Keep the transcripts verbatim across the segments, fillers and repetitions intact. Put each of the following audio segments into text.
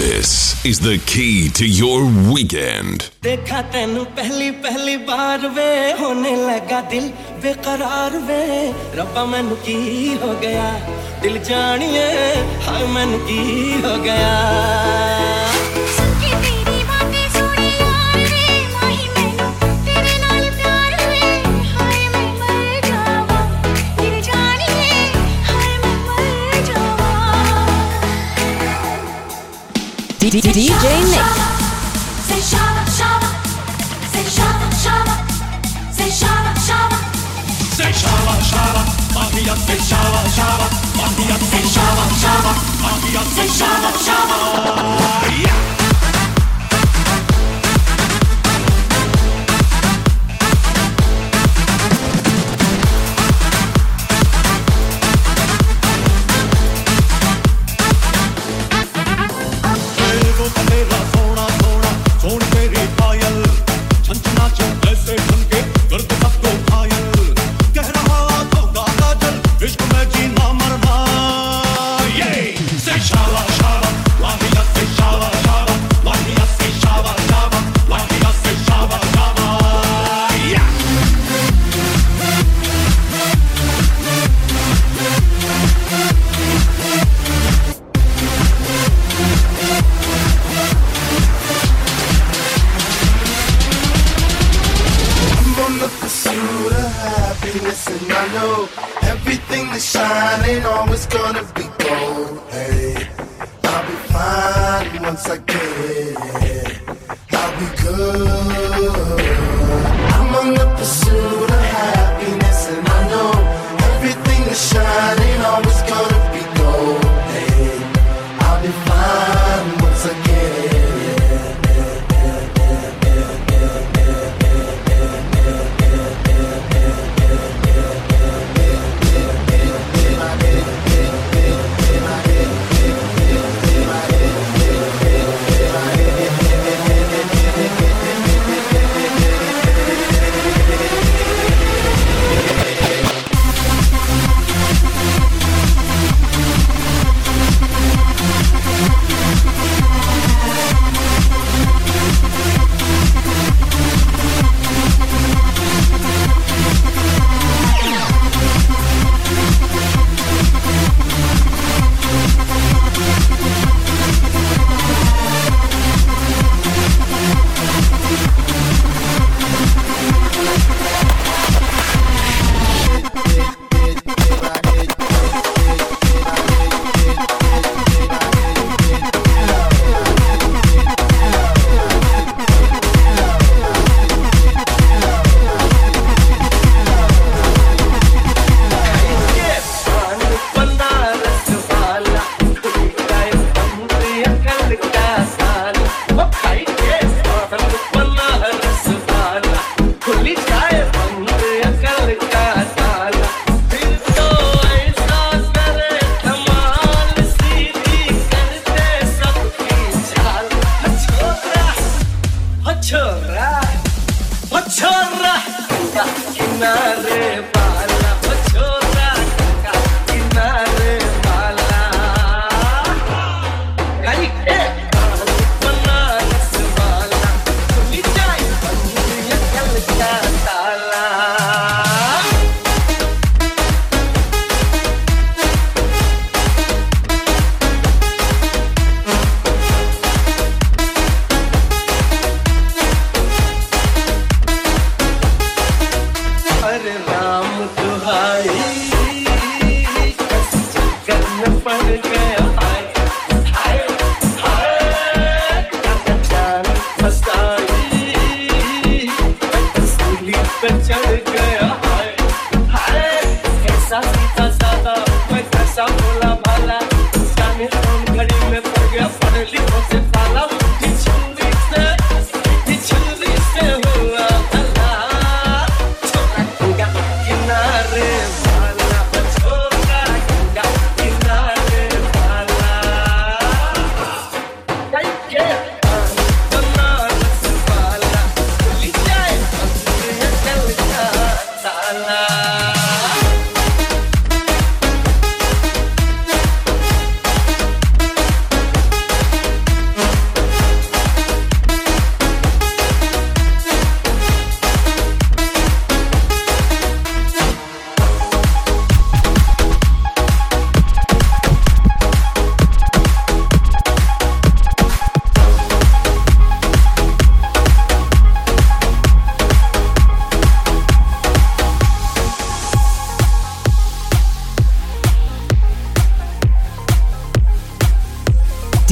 This is the key to your weekend. देखा तैनू पहली पहली बार वे होने लगा दिल बेकरार वे रब्बा मैनू की हो गया दिल जानिए हाय मैनू की हो गया D J Nick. Say shabba shabba, say shabba shabba, say shabba shabba, say shabba shabba, Maria say shabba shabba, Maria say shabba shabba, Maria say shabba shabba. Yeah.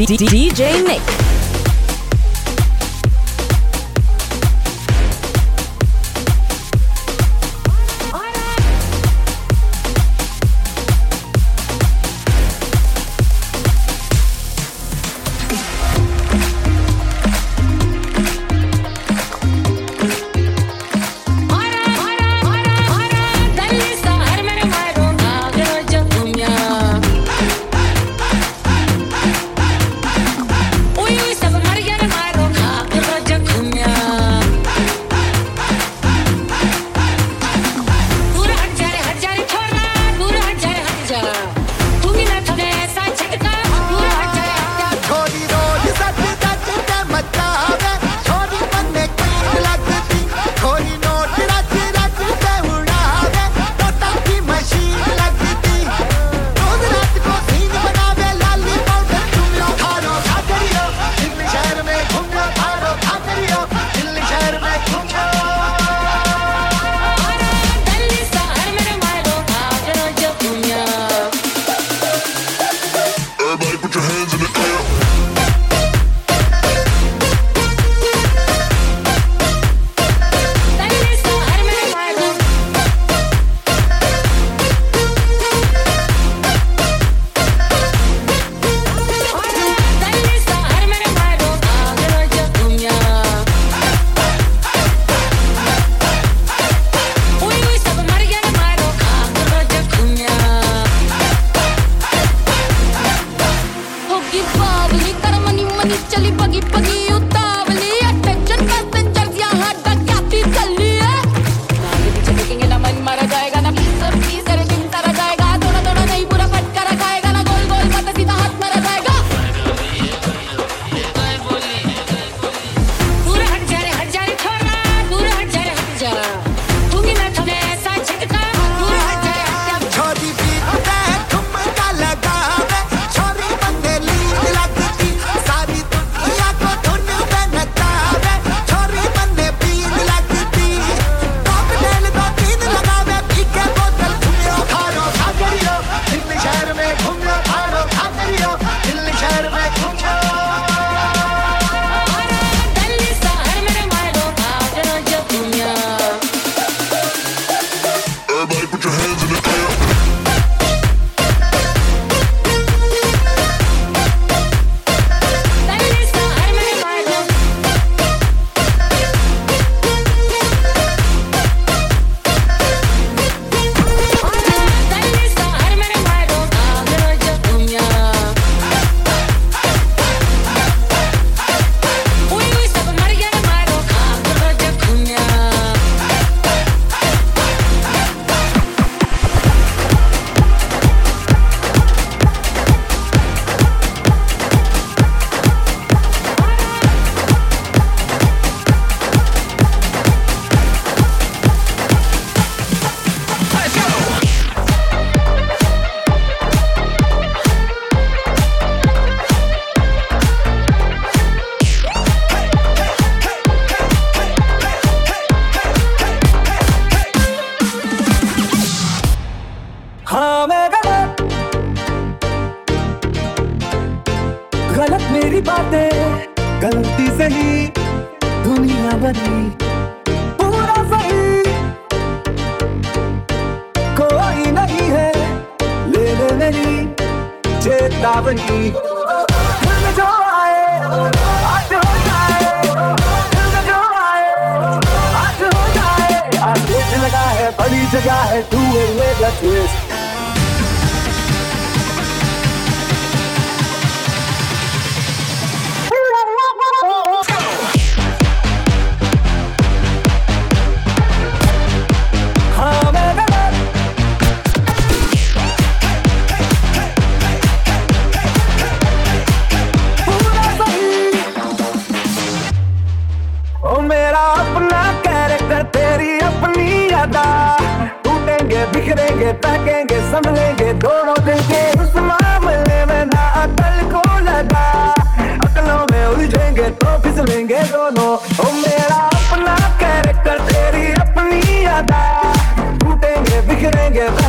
D J Nick.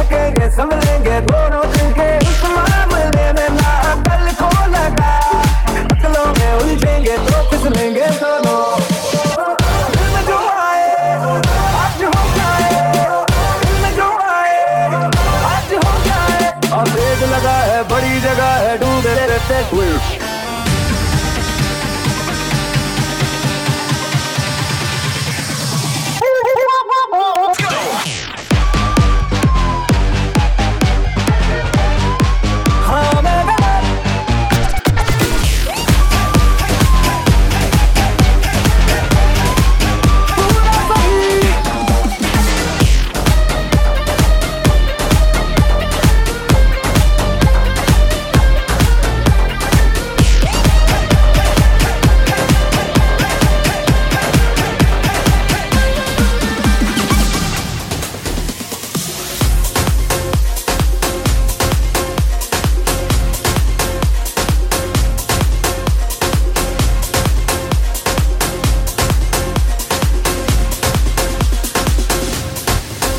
संभलेंगे दोनों दिल के उस मामले में ना कल को लगा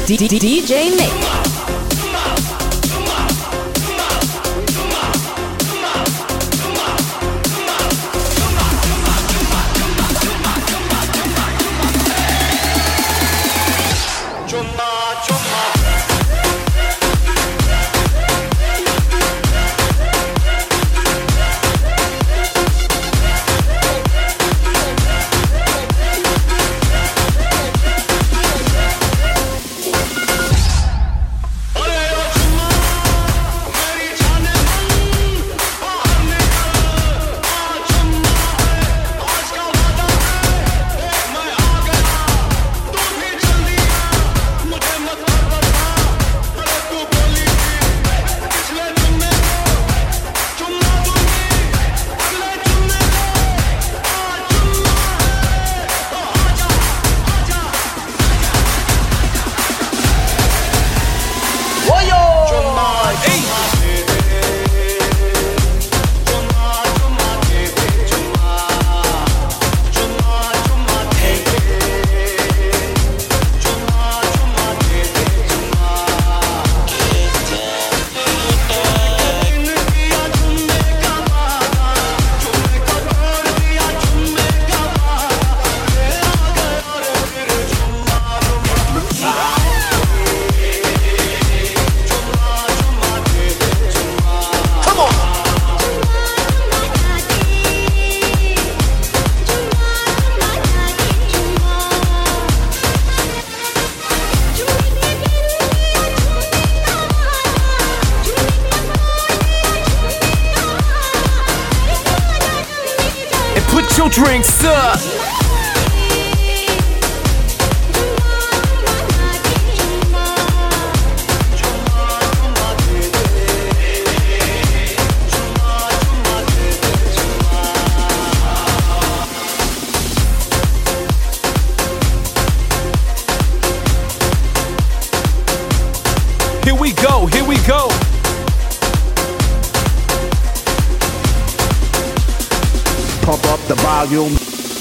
D J Nick. Put your drinks up. Here we go, here we go. Pump up the volume.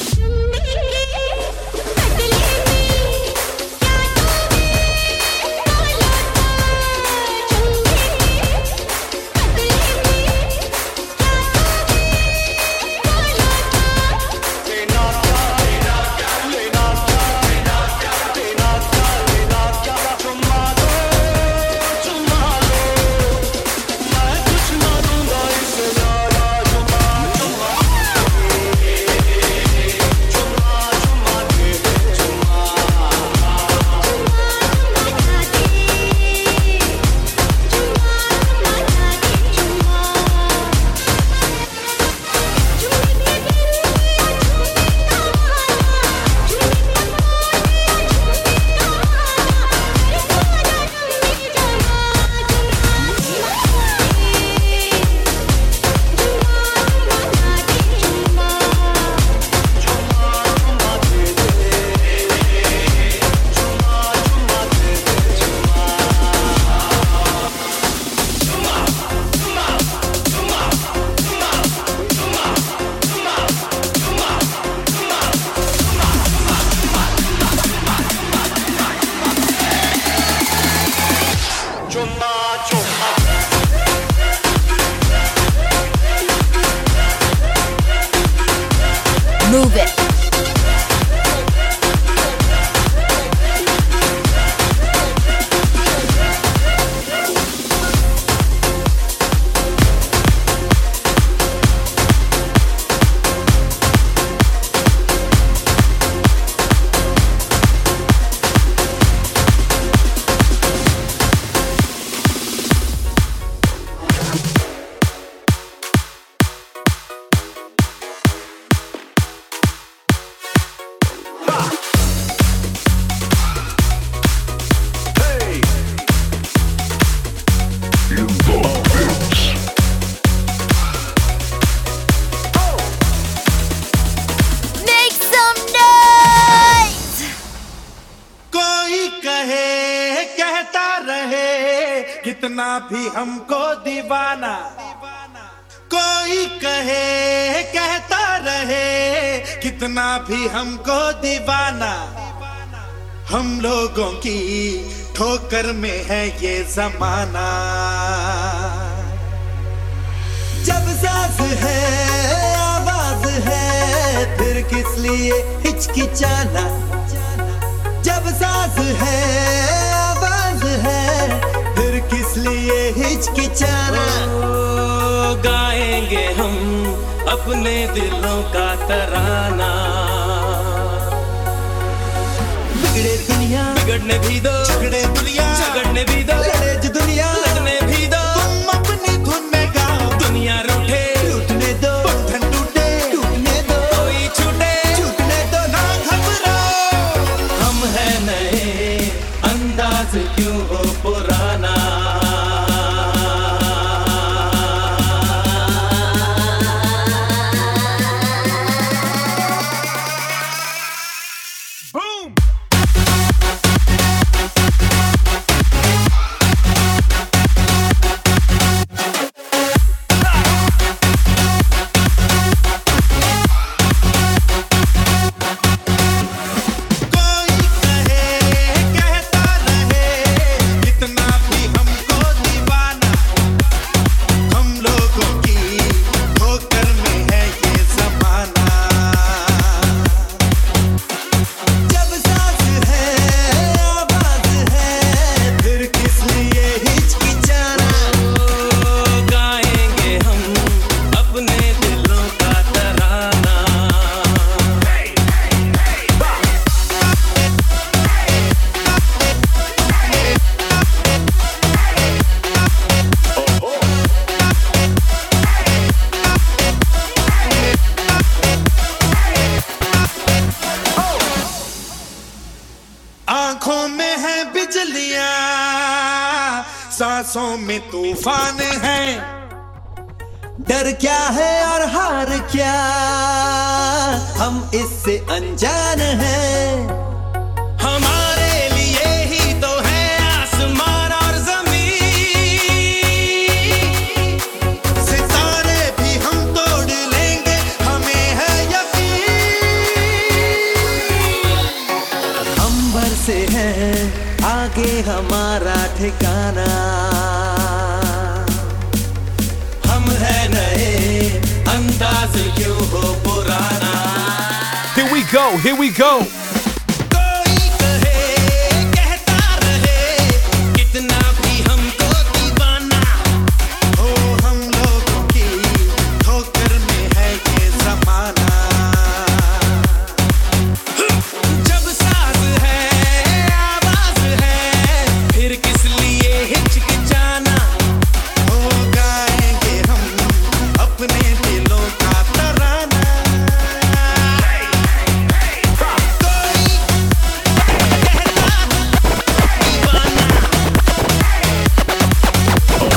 Move it. कितना भी हमको दीवाना, कोई कहे कहता रहे कितना भी हमको दीवाना, हम लोगों की ठोकर में है ये जमाना। जब साज है आवाज है फिर किस लिए हिचकिचाना। जब साज है आवाज है फिर किस लिए हिचकिचाना। गाएंगे हम अपने दिलों का तराना। बिगड़े दुनिया बिगड़ने भी दो, झगड़े दुनिया झगड़ने भी दो, लड़े जो दुनिया लड़ने भी दो। तुम अपनी धुन में गाओ, दुनिया रूठे लूटने दो, बंधन टूटे टूटने दो, कोई छूटे छूटने दो, ना घबराओ। हम है नए अंदाज क्यों हो पुराना। आंखों में है बिजलियां, सांसों में तूफान है। डर क्या है और हार क्या, हम इससे अनजान हैं। हमारे लिए ही तो है आसमान और जमीन। सितारे भी हम तोड़ लेंगे, हमें है यकीन। अंबर से है आगे हमारा ठिकाना। हम है नए अंदाज क्यों हो पुराना। Here we go, here we go. कोई कहे कहता रहे कितना भी हमको दीवाना। हो हम लोगों की ठोकर में है ये जमाना। जब साज है आवाज है फिर किस लिए हिचकिचाना। हो गाएंगे हम अपने दिलों का तराना। कोई कहता दीवाना, कोई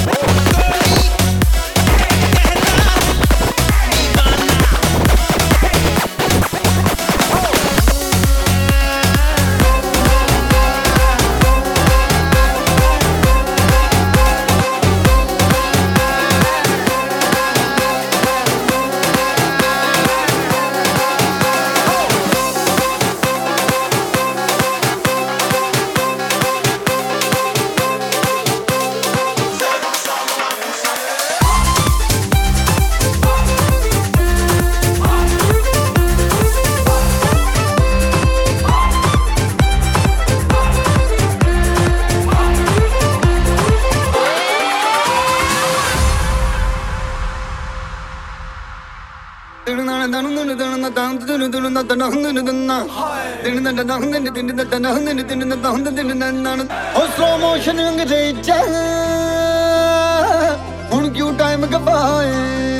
स्लो मोशन अंग्रेजा हुण क्यों टाइम गवाए।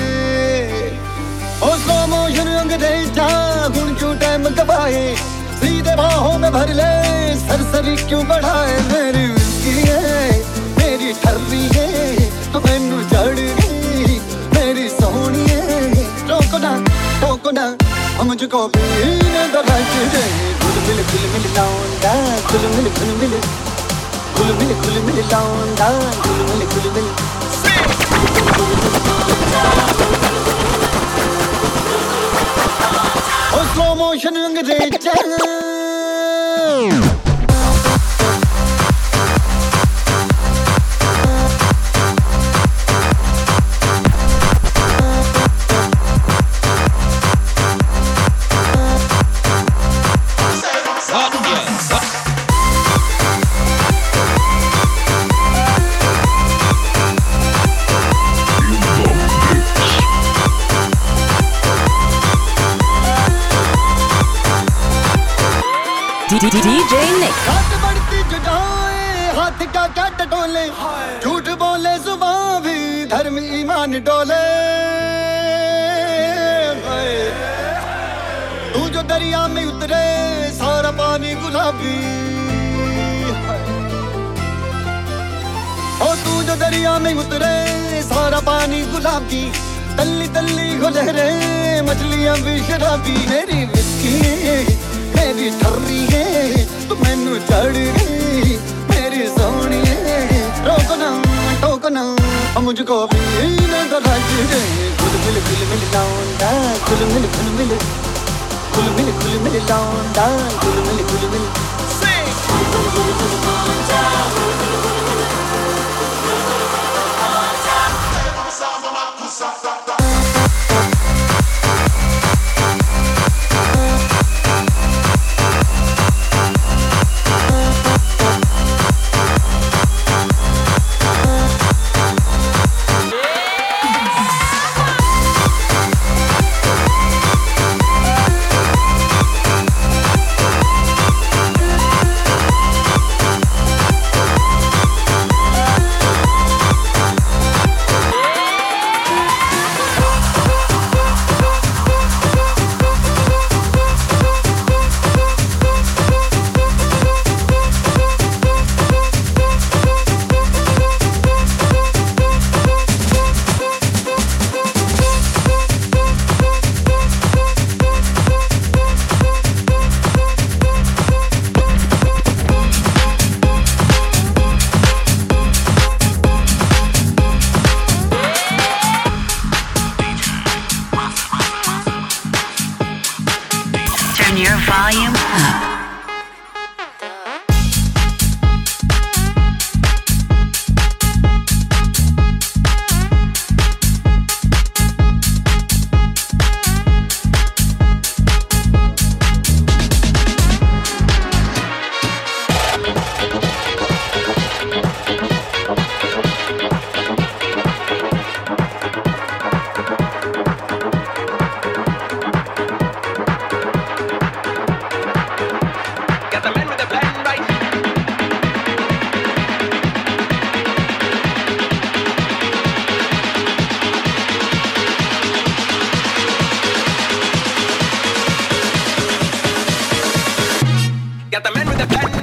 ओ स्लो मोशन अंग्रेजा हुण क्यों टाइम गवाए। सीधे बाहों में भर ले सरसरी क्यों बढ़ाए। मेरी विस्की है मेरी ठर्री है तो मैनू जड़ गई मेरी सोहनी है। टोको ना टोको ना मुझको पीने दो रच दे। गुल मिल गुल मिल लाऊंगा गुल मिल गुल मिल गुल मिल गुल मिल लाऊंगा गुल मिल गुल मिल। ओ स्लो मोशन अंग्रेजा D J Nick. हाथ बढ़ती जुटाए हाथ का क्या टटोले झूठ बोले जुबान भी धर्म ईमान डोले तू जो दरिया में उतरे सारा पानी गुलाबी ओ तू जो दरिया में उतरे सारा पानी गुलाबी तल्ली तल्ली हो लहरे मछलियां भी शराबी मेरी विस्की मेरी ठर्री है तू मैनू चढ़ गई मेरी सोनी है रोको ना टोको ना मुझको भी ना गराज दे गुल मिल गुल मिल लाऊंगा गुल मिल गुल मिल गुल मिल गुल मिल लाऊंगा गुल मिल गुल मिल से गुल मिल गुल मिल लाऊंगा Your volume up. Got the man with the pen